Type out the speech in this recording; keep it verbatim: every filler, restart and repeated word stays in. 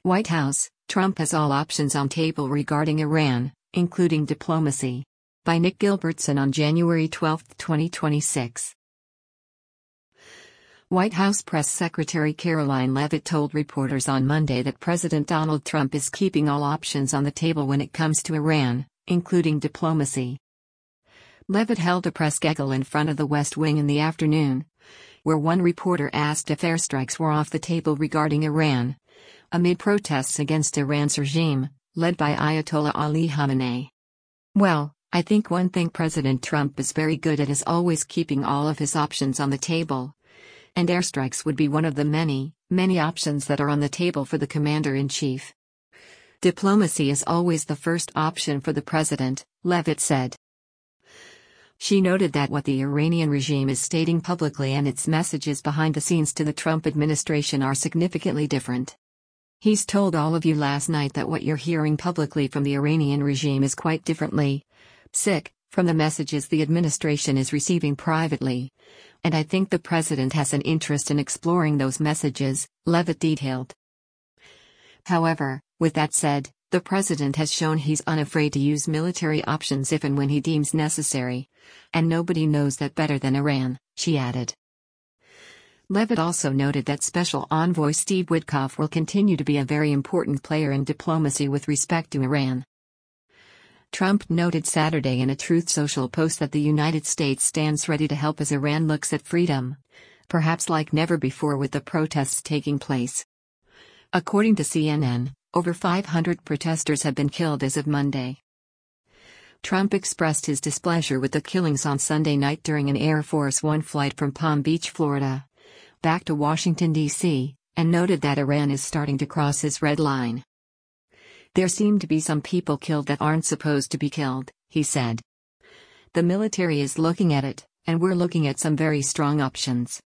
White House, Trump has all options on table regarding Iran, including diplomacy. By Nick Gilbertson on January twelfth, twenty twenty-six. White House Press Secretary Karoline Leavitt told reporters on Monday that President Donald Trump is keeping all options on the table when it comes to Iran, including diplomacy. Leavitt held a press gaggle in front of the West Wing in the afternoon, where one reporter asked if airstrikes were off the table regarding Iran, amid protests against Iran's regime, led by Ayatollah Ali Khamenei. "Well, I think one thing President Trump is very good at is always keeping all of his options on the table. And airstrikes would be one of the many, many options that are on the table for the commander-in-chief. Diplomacy is always the first option for the president," Leavitt said. She noted that what the Iranian regime is stating publicly and its messages behind the scenes to the Trump administration are significantly different. "He's told all of you last night that what you're hearing publicly from the Iranian regime is quite differently sick from the messages the administration is receiving privately. And I think the president has an interest in exploring those messages," Leavitt detailed. However, with that said, the president has shown he's unafraid to use military options if and when he deems necessary. And nobody knows that better than Iran, she added. Leavitt also noted that Special Envoy Steve Witkoff will continue to be a very important player in diplomacy with respect to Iran. Trump noted Saturday in a Truth Social post that the United States stands ready to help as Iran looks at freedom, perhaps like never before with the protests taking place. According to C N N, over five hundred protesters have been killed as of Monday. Trump expressed his displeasure with the killings on Sunday night during an Air Force One flight from Palm Beach, Florida, back to Washington, D C, and noted that Iran is starting to cross his red line. "There seem to be some people killed that aren't supposed to be killed," he said. "The military is looking at it, and we're looking at some very strong options.